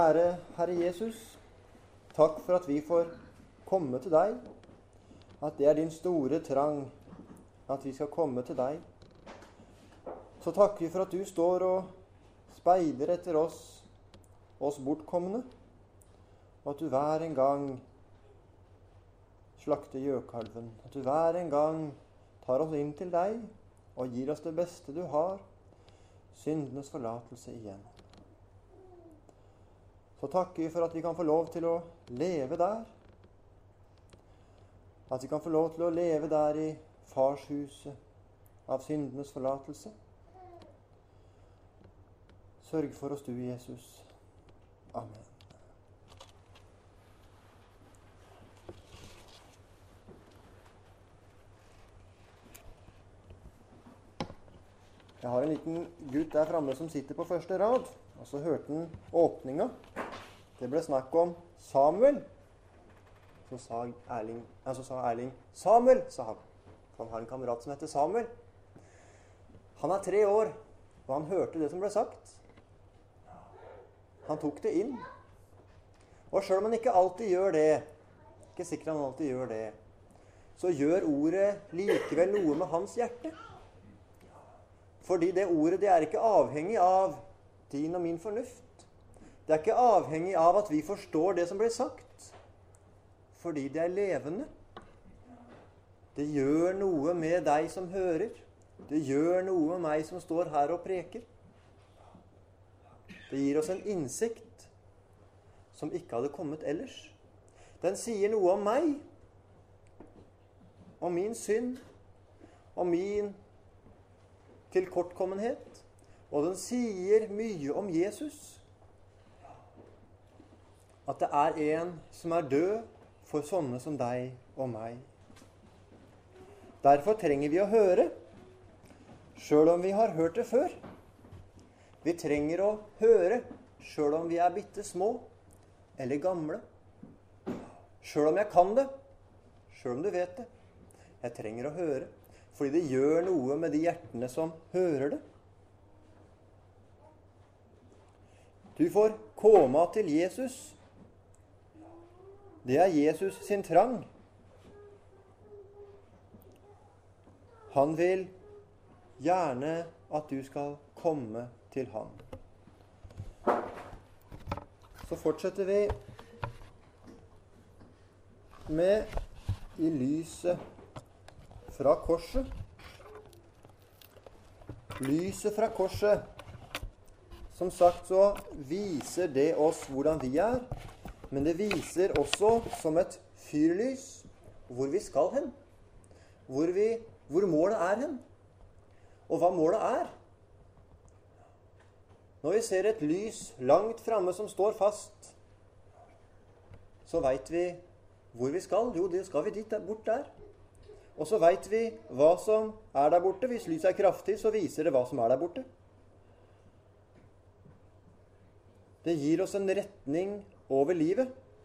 Kjære Herre Jesus, takk for at vi får komme til deg, at det er din store trang at vi skal komme til deg. Så takker vi for at du står og speider etter oss bortkomne, og at du hver en gang slakter gjøkalven, at du hver en gang tar oss inn til deg og gir oss det beste du har, syndenes forlatelse igjen. Så takker vi for at vi kan få lov til å leve der. At vi kan få lov til å leve der i farshuset av syndenes forlatelse. Sørg for oss du, Jesus. Amen. Jeg har en liten gutt der framme som sitter på første rad, og så hørte han åpninga. Det ble snakk om Samuel. Så sa Erling, Samuel, sa han. Han har en kamerat som heter Samuel. Han er 3 år, og han hørte det som ble sagt. Han tok det inn. Og selv om han ikke alltid gjør det, ikke sikkert han alltid gjør det, så gjør ordet likevel noe med hans hjerte. Fordi det ordet, det er ikke avhengig av din og min fornuft. Det er ikke avhengig av at vi forstår det som blir sagt, fordi det er levende. Det gjør noe med deg som hører. Det gjør noe med meg som står her og preker. Det gir oss en innsikt som ikke hadde kommet ellers. Den sier noe om meg, om min synd, om min tilkortkommenhet, og den sier mye om Jesus. At det er en som er død for sånne som deg og meg. Derfor trenger vi å høre, selv om vi har hørt det før. Vi trenger å høre, selv om vi er bitte små eller gamle. Selv om jeg kan det, selv om du vet det. Jeg trenger å høre, fordi det gjør noe med de hjertene som hører det. Du får komme til Jesus. Det er Jesus sin trang. Han vil gjerne at du skal komme til han. Så fortsetter vi med i lyset fra korset. Lyset fra korset. Som sagt så viser det oss hvordan vi er, men det viser også som et fyrlys hvor vi skal hen. Hvor målet er hen. Og hva målet er. Når vi ser et lys langt framme som står fast, så vet vi hvor vi skal. Jo, det skal vi dit, bort der. Og så vet vi hva som er der borte. Hvis lyset er kraftig, så viser det hva som er der borte. Det gir oss en retning over livet.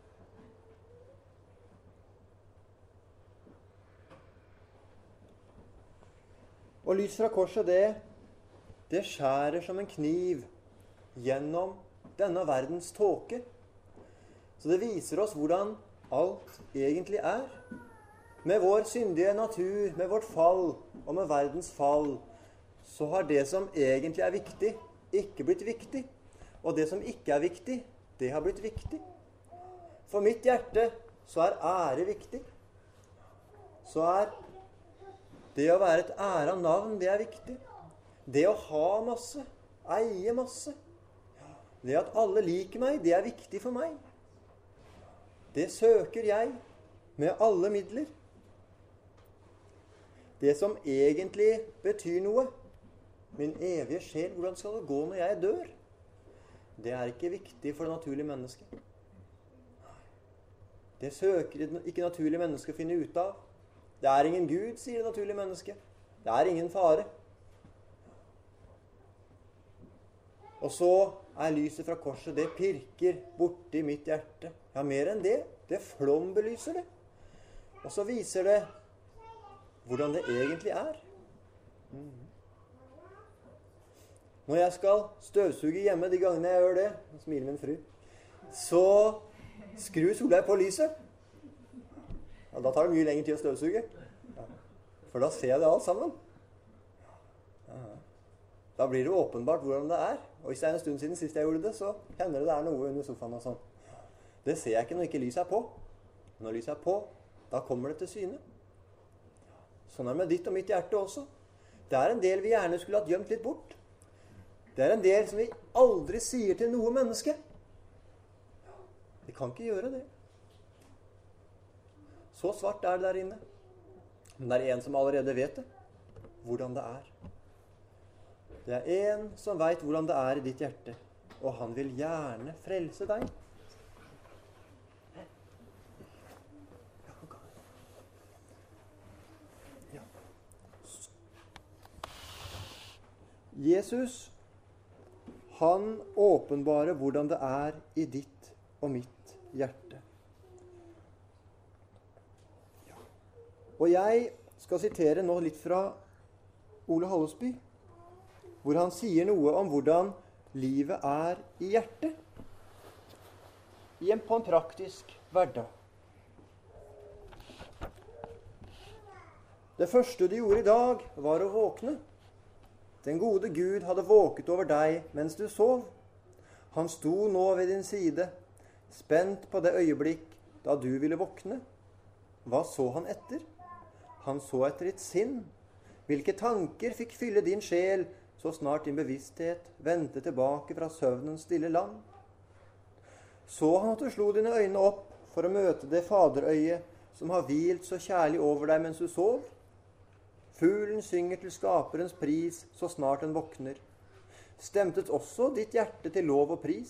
Og lys fra korset, det skjærer som en kniv gjennom denne verdens tåke. Så det viser oss hvordan alt egentlig er. Med vår syndige natur, med vårt fall og med verdens fall, så har det som egentlig er viktig, ikke blitt viktig. Og det som ikke er viktig, det har blitt viktig. For mitt hjerte så er ære viktig. Så er det å være et æra navn, det er viktig. Det å ha masse, eie masse. Det at alle liker meg, det er viktig for meg. Det søker jeg med alle midler. Det som egentlig betyr noe, min evige sjel, hvordan skal det gå når jeg dør? Det er ikke viktig for det naturlige mennesket. Det søker ikke naturlige mennesker å finne ut av. Det er ingen Gud, sier det naturlige mennesket. Det er ingen fare. Og så er lyset fra korset, det pirker borti mitt hjerte. Ja, mer enn det. Det flombelyser det. Og så viser det hvordan det egentlig er. Når jeg skal støvsuge hjemme, de gangene jeg gjør det, smiler min fru, så skru Solveig på lyset. Ja, da tar det mye lengre tid å støvsuge. Ja. For da ser jeg det alt sammen. Ja. Da blir det åpenbart hvordan det er. Og hvis det er en stund siden sist jeg gjorde det, så hender det er noe under sofaen og sånn. Det ser jeg ikke når ikke lyset er på. Når lyset er på, da kommer det til syne. Sånn er det med ditt og mitt hjerte også. Det er en del vi gjerne skulle hatt gjemt litt bort. Det er en del som vi aldri sier til noe menneske. Vi kan ikke gjøre det. Så svart er det der inne. Men det er en som allerede vet det. Hvordan det er. Det er en som vet hvordan det er i ditt hjerte. Og han vil gjerne frelse deg. Jesus, han åpenbarer hvordan det er i ditt og mitt hjerte. Og jeg skal sitere nå litt fra Ole Hallesby, hvor han sier noe om hvordan livet er i hjertet, på en praktisk hverdag. Det første du gjorde i dag var å våkne. Den gode Gud hadde våket over deg mens du sov. Han sto nå ved din side, spent på det øyeblikk da du ville våkne. Hva så han etter? Han så etter ditt sinn. Hvilke tanker fikk fylle din sjel så snart din bevissthet vendte tilbake fra søvnens stille land? Så han at du slo dine øyne opp for å møte det faderøyet som har hvilt så kjærlig over deg mens du sov? Fuglen synger til skaperens pris så snart den våkner. Stemtet også ditt hjerte til lov og pris?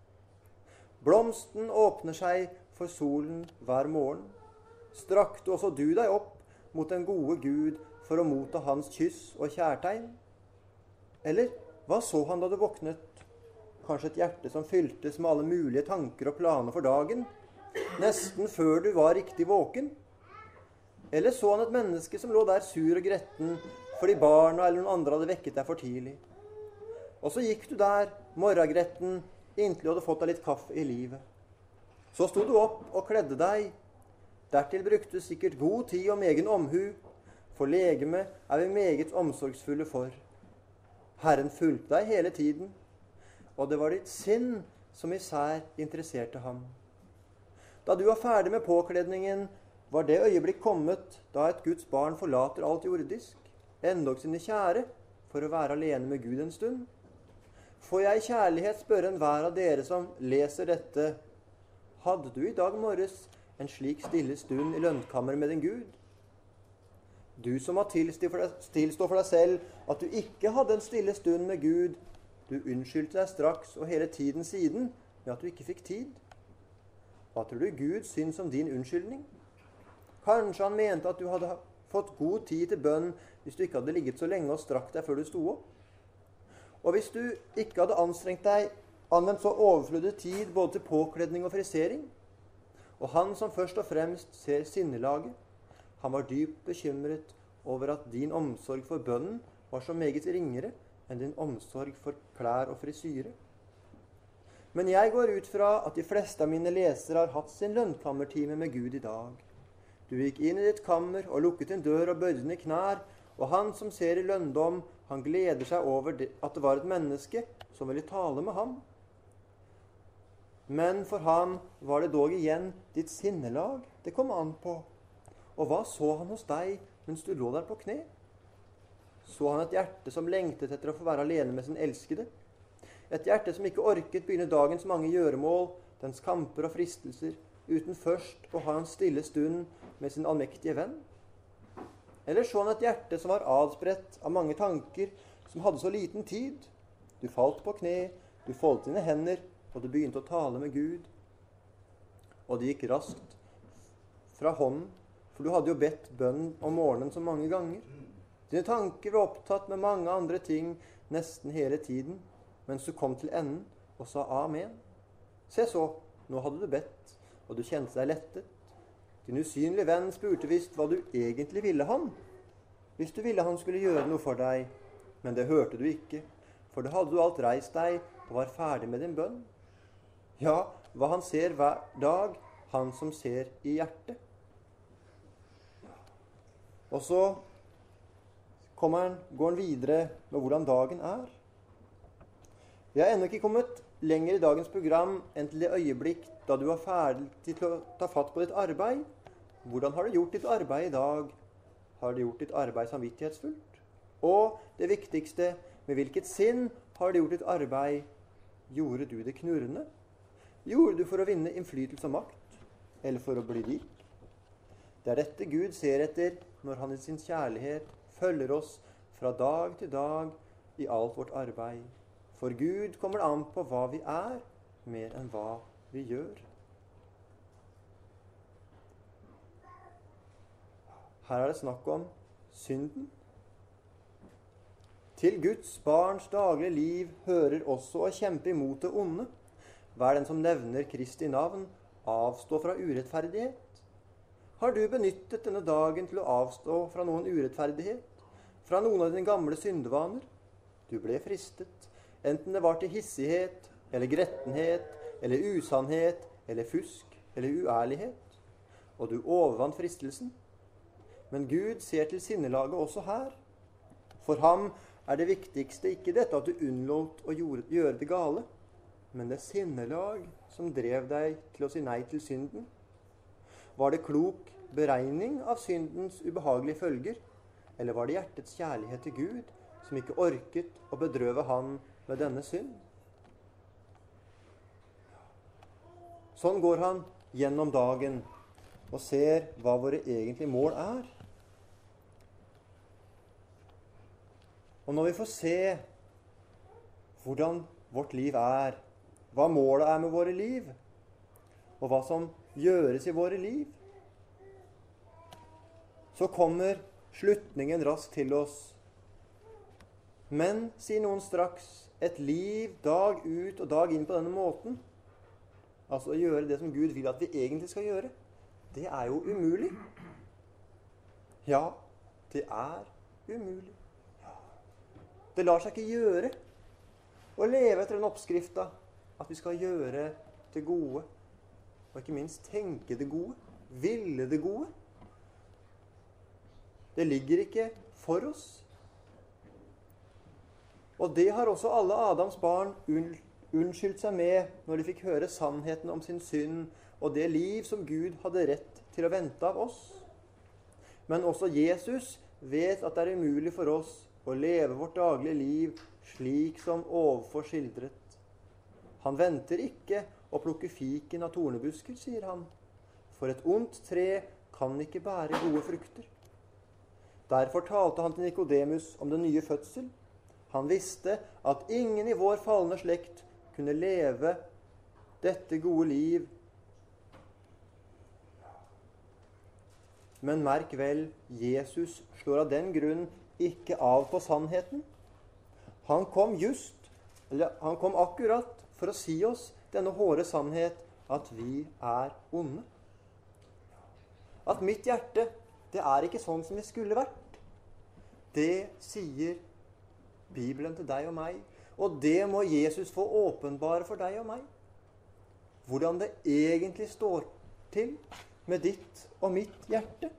Blomsten åpner seg for solen hver morgen. Strakte også du deg opp mot den gode Gud for å motta hans kyss og kjærtegn? Eller hva så han da du våknet? Kanskje et hjerte som fyltes med alle mulige tanker og planer for dagen, nesten før du var riktig våken? Eller så han et menneske som lå der sur og gretten fordi barna eller noen andre hadde vekket deg for tidlig? Og så gikk du der, morgengretten, inntil du hadde fått deg litt kaffe i livet. Så sto du opp og kledde deg. Dertil brukte du sikkert god tid og egen omhu, for legeme er vi meget omsorgsfulle for. Herren fulgte deg hele tiden, og det var ditt sinn som især interesserte ham. Da du var ferdig med påkledningen, var det øyeblikk kommet da et Guds barn forlater alt jordisk, endog sine kjære, for å være alene med Gud en stund? Får jeg i kjærlighet spørre enhver av dere som leser dette, hadde du i dag morges en slik stille stund i lønnkammer med din Gud? Du som har tilstå for deg selv at du ikke hadde en stille stund med Gud, du unnskyldte deg straks og hele tiden siden med at du ikke fikk tid. Hva tror du Gud syns om din unnskyldning? Kanskje han mente at du hadde fått god tid til bønn hvis du ikke hadde ligget så lenge og strakt deg før du sto opp. Og hvis du ikke hadde anstrengt deg, anvendt så overflødig tid både til påkledning og frisering. Og han som først og fremst ser sinnelaget, han var dypt bekymret over at din omsorg for bønnen var så meget ringere enn din omsorg for klær og frisyre. Men jeg går ut fra at de fleste av mine lesere har hatt sin lønnkammertime med Gud i dag. Du gikk inn i ditt kammer og lukket din dør og bøyde dine knær, og han som ser i lønndom, han gleder seg over at det var et menneske som ville tale med ham. Men for ham var det dog igjen ditt sinnelag det kom an på. Og hva så han hos deg mens du lå der på kne? Så han et hjerte som lengtet etter å få være alene med sin elskede? Et hjerte som ikke orket begynne dagens mange gjøremål, dens kamper og fristelser, uten først å ha en stille stund med sin allmektige venn? Eller så han et hjerte som var adspredt av mange tanker, som hadde så liten tid? Du falt på kne, du foldet dine hender, og du begynte å tale med Gud. Og det gikk raskt fra hånden, for du hadde jo bedt bønn om morgenen så mange ganger. Dine tanker var opptatt med mange andre ting nesten hele tiden, mens du kom til enden og sa amen. Se så, nå hadde du bedt, og du kjente deg lettet. Din usynlige venn spurte visst hva du egentlig ville han. Hvis du ville han skulle gjøre noe for deg, men det hørte du ikke, for da hadde du alt reist deg og var ferdig med din bønn. Ja, hva han ser hver dag, han som ser i hjertet. Og så går han videre med hvordan dagen er. Vi har ennå ikke kommet lenger i dagens program enn til det øyeblikk da du er ferdig til å ta fatt på ditt arbeid. Hvordan har du gjort ditt arbeid i dag? Har du gjort ditt arbeid samvittighetsfullt? Og det viktigste, med hvilket sinn har du gjort ditt arbeid? Gjorde du det knurrende? Gjorde du for å vinne innflytelse og makt? Eller for å bli rik? Det er dette Gud ser etter når han i sin kjærlighet følger oss fra dag til dag i alt vårt arbeid. For Gud kommer an på hva vi er, mer enn hva vi gjør. Her er det snakk om synden. Til Guds barns daglige liv hører også å kjempe imot det onde. Hver den som nevner Kristi navn, avstå fra urettferdighet. Har du benyttet denne dagen til å avstå fra noen urettferdighet? Fra noen av dine gamle syndevaner? Du ble fristet, enten det var til hissighet, eller grettenhet, eller usannhet, eller fusk, eller uærlighet. Og du overvant fristelsen. Men Gud ser til sinnelaget også her. For ham er det viktigste ikke dette at du unnlot å gjøre det gale, men det sinnelag som drev deg til å si nei til synden. Var det klok beregning av syndens ubehagelige følger, eller var det hjertets kjærlighet til Gud som ikke orket å bedrøve han med denne synd? Sånn går han gjennom dagen og ser hva våre egentlige mål er. Og når vi får se hvordan vårt liv er, hva målet er med våre liv, og hva som gjøres i våre liv, så kommer slutningen raskt til oss. Men, sier noen straks, et liv dag ut og dag inn på denne måten, altså å gjøre det som Gud vil at vi egentlig skal gjøre, det er jo umulig. Ja, det er umulig. Det lar seg ikke gjøre å leve etter den oppskrifta at vi skal gjøre det gode, og ikke minst tenke det gode, ville det gode. Det ligger ikke for oss. Og det har også alle Adams barn unnskyldt seg med når de fikk høre sannheten om sin synd og det liv som Gud hadde rett til å vente av oss. Men også Jesus vet at det er umulig for oss å leve vårt daglige liv slik som ovenfor skildret. Han venter ikke å plukke fiken av tornebusker, sier han. For et ondt tre kan ikke bære gode frukter. Derfor talte han til Nikodemus om den nye fødsel. Han visste at ingen i vår falne slekt kunne leve dette gode liv. Men merk vel, Jesus slår av den grunn ikke av på sannheten. Han kom akkurat for å si oss denne hårde sannhet, at vi er onde. At mitt hjerte, det er ikke sånn som det skulle vært. Det sier Bibelen til deg og meg, og det må Jesus få åpenbare for deg og meg. Hvordan det egentlig står til med ditt og mitt hjerte.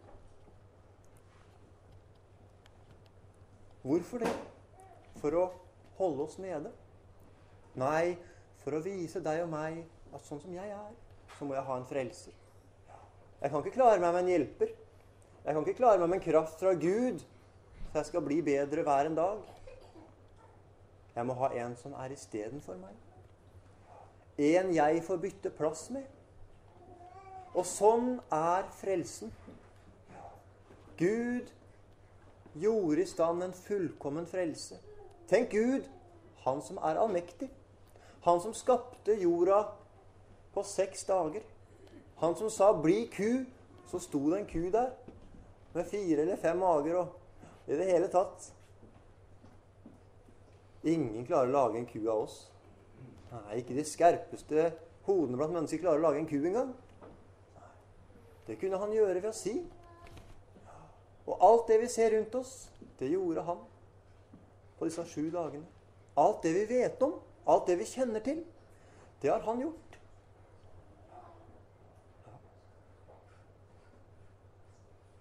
Hvorfor det? For å holde oss nede? Nei, for å vise deg og meg at sånn som jeg er, så må jeg ha en frelser. Jeg kan ikke klare meg med en hjelper. Jeg kan ikke klare meg med en kraft fra Gud, så jeg skal bli bedre hver en dag. Jeg må ha en som er i stedet for meg. En jeg får bytte plass med. Og sånn er frelsen. Gud gjorde i stand en fullkommen frelse. Tenk Gud, han som er allmektig. Han som skapte jorda på 6 dager. Han som sa, bli ku, så sto det en ku der, med 4 eller 5 mager, og i det hele tatt. Ingen klarer å lage en ku av oss. Nei, ikke de skerpeste hodene blant mennesker klarer å lage en ku engang. Det kunne han gjøre ved å si. Og alt det vi ser rundt oss, det gjorde han på disse 7 dagene. Alt det vi vet om, alt det vi kjenner til, det har han gjort.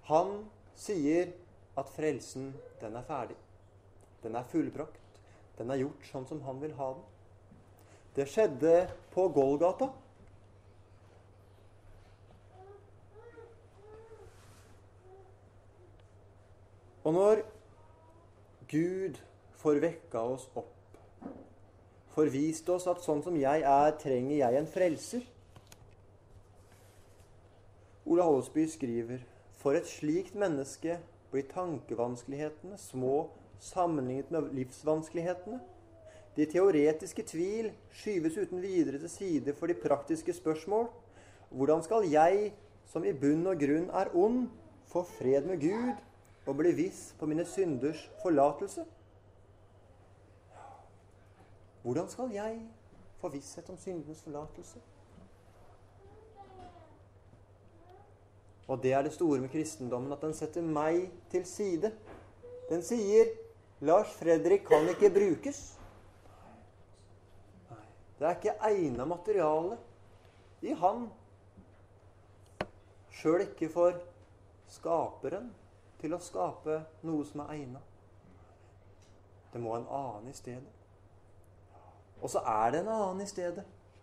Han sier at frelsen, den er ferdig. Den er fullbrakt. Den er gjort sånn som han vil ha den. Det skjedde på Golgata. Og når Gud får vekka oss opp, får vist oss at sånn som jeg er, trenger jeg en frelser. Ole Holsby skriver, for et slikt menneske blir tankevanskelighetene små sammenlignet med livsvanskelighetene. De teoretiske tvil skyves uten videre til side for de praktiske spørsmål. Hvordan skal jeg, som i bunn og grunn er ond, få fred med Gud og bli viss på mine synders forlatelse? Hvordan skal jeg få visshet om syndenes forlatelse? Og det er det store med kristendommen, at den setter meg til side. Den sier, Lars Fredrik kan ikke brukes. Det er ikke egnet materiale i han. Selv ikke for skaperen til å skape noe som er egnet. Det må en annen i stedet. Og så er det en annen i stedet.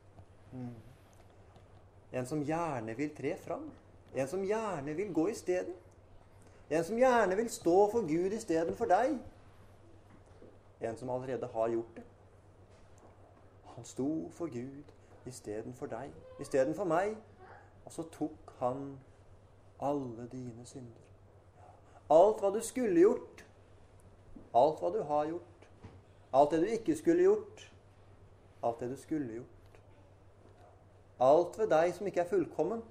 En som gjerne vil tre fram. En som gjerne vil gå i stedet. En som gjerne vil stå for Gud i stedet for deg. En som allerede har gjort det. Han sto for Gud i stedet for deg, i stedet for meg. Og så tok han alle dine synder. Alt hva du skulle gjort. Alt hva du har gjort. Alt det du ikke skulle gjort. Alt det du skulle gjort. Alt ved deg som ikke er fullkomment.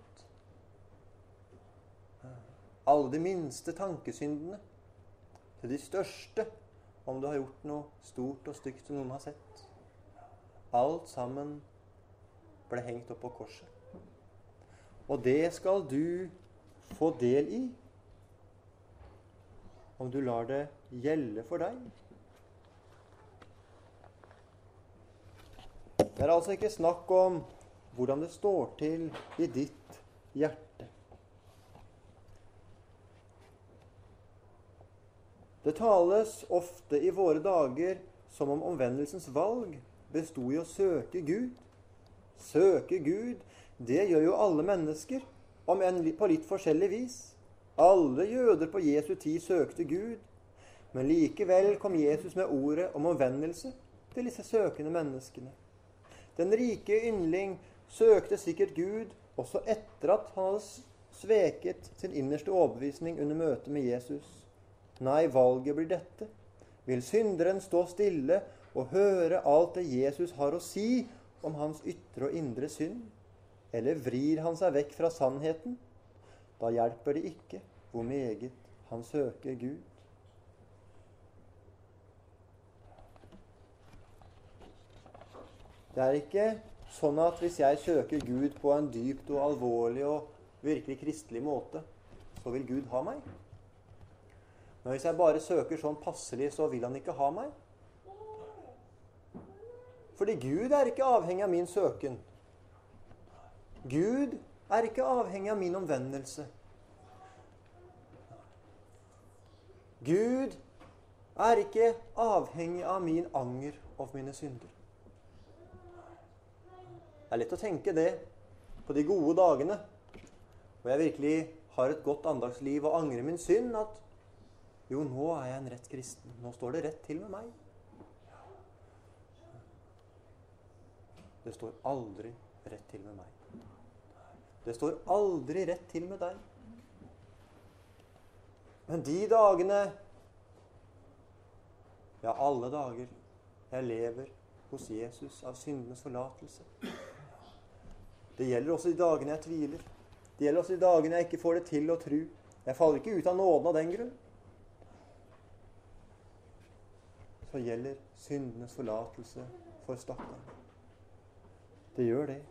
Alle de minste tankesyndene til de største, om du har gjort noe stort og stygt som noen har sett. Alt sammen ble hengt opp på korset. Og det skal du få del i, om du lar det gjelde for deg. Det er altså ikke snakk om hvordan det står til i ditt hjerte. Det tales ofte i våre dager som om omvendelsens valg bestod i å søke Gud. Søke Gud, det gjør jo alle mennesker, om enn på litt forskjellig vis. Alle jøder på Jesu tid søkte Gud, men likevel kom Jesus med ordet om omvendelse til disse søkende menneskene. Den rike yndling søkte sikkert Gud også etter at han hadde sveket sin innerste overbevisning under møtet med Jesus. Nei, valget blir dette. Vil synderen stå stille og høre alt det Jesus har å si om hans ytre og indre synd? Eller vrir han seg vekk fra sannheten? Da hjelper det ikke hvor meget han søker Gud. Det er ikke sånn at hvis jeg søker Gud på en dypt og alvorlig og virkelig kristelig måte, så vil Gud ha meg. Men hvis jeg bare søker sånn passelig, så vil han ikke ha meg. Fordi Gud er ikke avhengig av min søken. Gud er ikke avhengig av min omvendelse. Gud er ikke avhengig av min anger og mine synder. Det er lett å tenke det på de gode dagene, hvor jeg virkelig har et godt andagsliv og angrer min synd, at jo, nå er jeg en rett kristen. Nå står det rett til med meg. Det står aldri rett til med meg. Det står aldri rett til med deg. Men de dagene, ja, alle dager, jeg lever hos Jesus av syndenes forlatelse. Det gjelder også de dagene jeg tviler. Det gjelder også de dagene jeg ikke får det til å tro. Jeg faller ikke ut av nåden av den grunn. Så gjelder syndenes forlatelse for stakkaren. Det gjør det.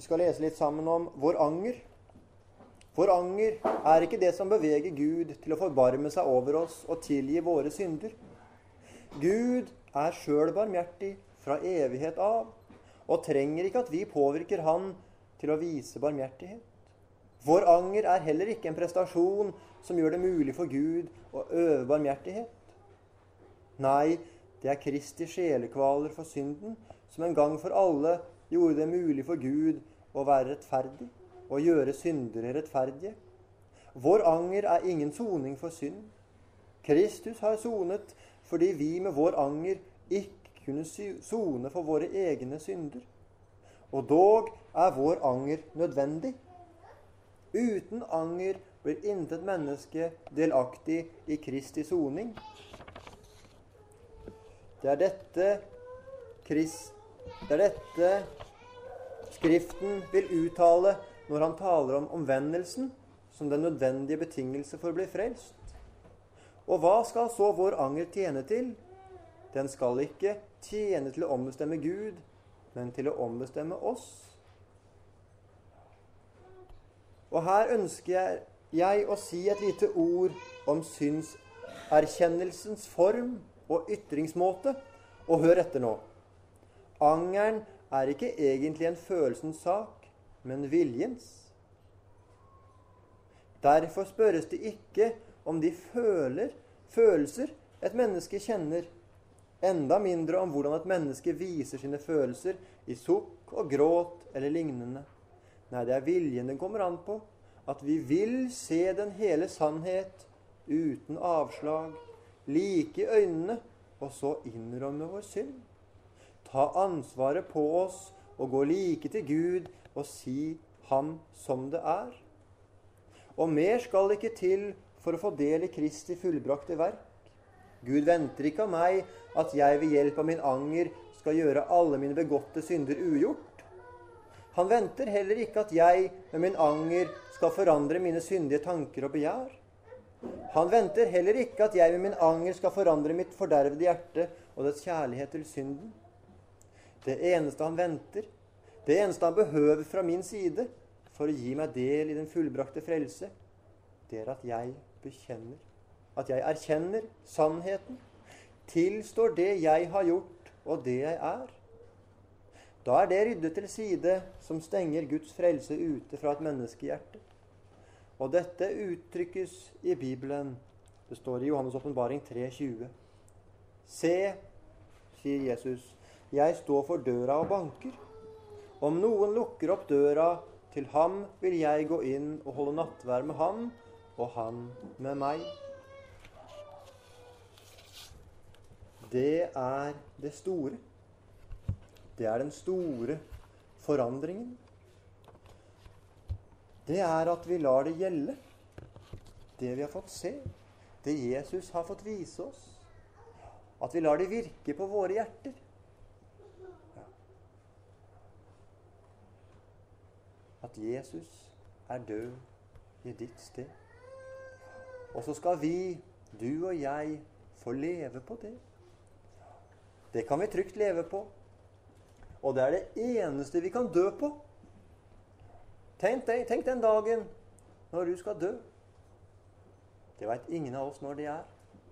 skal lese litt sammen om vår anger. Vår anger er ikke det som beveger Gud til å forbarme seg over oss og tilgi våre synder. Gud er selv barmhjertig fra evighet av, og trenger ikke at vi påvirker han til å vise barmhjertighet. Vår anger er heller ikke en prestasjon som gjør det mulig for Gud å øve barmhjertighet. Nei, det er Kristi sjelekvaler for synden, som en gang for alle gjorde det mulig for Gud å være rettferdig og gjøre syndere rettferdige. Vår anger er ingen soning for synd. Kristus har sonet fordi vi med vår anger ikke kunne sone for våre egne synder. Og dog er vår anger nødvendig. Uten anger blir intet menneske delaktig i Kristi soning. Det er dette Skriften vil uttale når han taler om omvendelsen som den nødvendige betingelse for å bli frelst. Og hva skal så vår anger tjene til? Den skal ikke tjene til å ombestemme Gud, men til å ombestemme oss. Og her ønsker jeg å si et lite ord om synserkjennelsens form og ytringsmåte, og hør etter nå. Angeren er ikke egentlig en følelsens sak, men viljens. Derfor spørres det ikke om de følelser et menneske kjenner, enda mindre om hvordan et menneske viser sine følelser i sukk og gråt eller lignende. Nei, det er viljen den kommer an på, at vi vil se den hele sannhet uten avslag, like i øynene, og så innrømme vår synd. Ta ansvaret på oss og gå like til Gud og si ham som det er. Og mer skal ikke til for å få del i Kristi fullbrakte verk. Gud venter ikke av meg at jeg ved hjelp av min anger skal gjøre alle mine begåtte synder ugjort. Han venter heller ikke at jeg med min anger skal forandre mine syndige tanker og begjær. Han venter heller ikke at jeg med min anger skal forandre mitt fordervede hjerte og dets kjærlighet til synden. Det eneste han venter, det eneste han behøver fra min side for å gi meg del i den fullbrakte frelse, det er at jeg bekjenner, at jeg erkjenner sannheten, tilstår det jeg har gjort og det jeg er. Da er det ryddet til side som stenger Guds frelse ute fra et menneskehjerte. Og dette uttrykkes i Bibelen. Det står i Johannes åpenbaring 3,20. Se, sier Jesus, jeg står for døra og banker. Om noen lukker opp døra, til ham vil jeg gå inn og holde nattvær med ham, og han med meg. Det er det store. Det er den store forandringen. Det er at vi lar det gjelde, det vi har fått se, det Jesus har fått vise oss. At vi lar det virke på våre hjerter. At Jesus er død i ditt sted. Og så skal vi, du og jeg, få leve på det. Det kan vi trygt leve på. Og det er det eneste vi kan dø på. Tenk den dagen når du skal dø. Det vet ingen av oss når det er.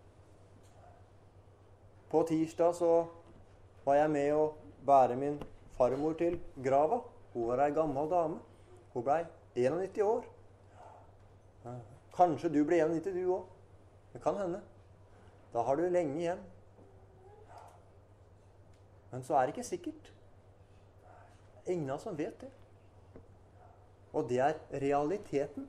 På tirsdag så var jeg med å bære min farmor til grava. Hun var en gammel dame. Hun ble 91 år. Kanskje du blir 91 du også. Det kan hende. Da har du lenge igjen. Men så er det ikke sikkert. Ingen av oss som vet det. Og det er realiteten.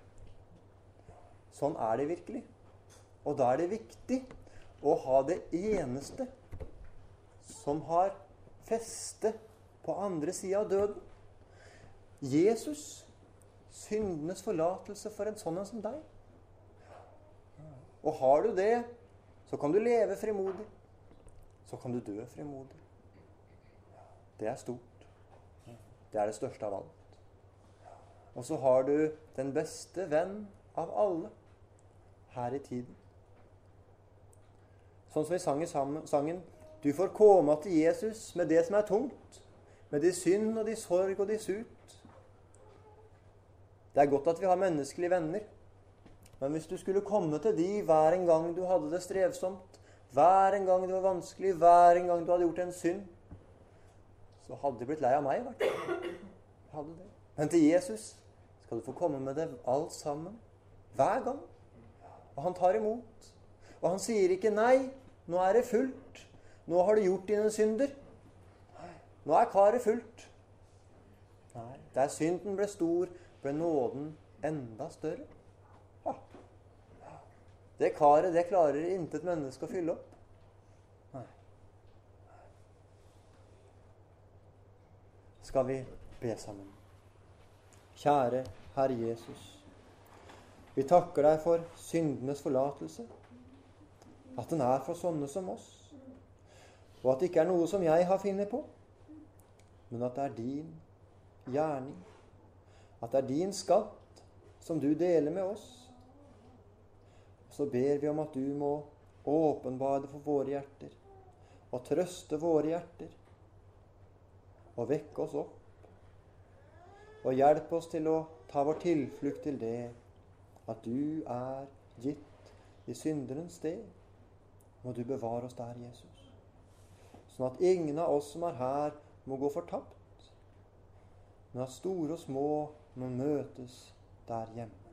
Sånn er det virkelig. Og da er det viktig å ha det eneste som har feste på andre siden av døden. Jesus, syndenes forlatelse for en sånn som deg. Og har du det, så kan du leve frimodig. Så kan du dø frimodig. Det er stort. Det er det største av alt. Og så har du den beste venn av alle her i tiden. Sånn som vi sang i sangen, du får komme til Jesus med det som er tungt, med de synd og de sorg og de sut. Det er godt at vi har menneskelige venner. Men hvis du skulle komme til de hver en gang du hadde det strevsomt, hver en gang det var vanskelig, hver en gang du hadde gjort en synd, så hadde de blitt lei av meg, i hvert fall. Hadde det. Men til Jesus skal du få komme med det alt sammen. Hver gang. Og han tar imot. Og han sier ikke nei, nå er det fullt. Nå har du gjort dine synder. Nå er karet fullt. Nei, der synden ble stor, ble nåden enda større. Ja. Det karet, det klarer intet menneske å fylle opp. Nei. Skal vi be sammen? Kjære Herre Jesus, vi takker deg for syndenes forlatelse, at den er for sånne som oss, og at det ikke er noe som jeg har funnet på, men at det er din gjerning, at det er din skatt som du deler med oss. Så ber vi om at du må åpenbare det for våre hjerter, og trøste våre hjerter, og vekke oss opp, og hjelpe oss til å ta vår tilflukt til det, at du er gitt i synderens sted. Må du bevare oss der, Jesus, sånn at ingen av oss som er her må gå fortapt, men at store og små må møtes der hjemme.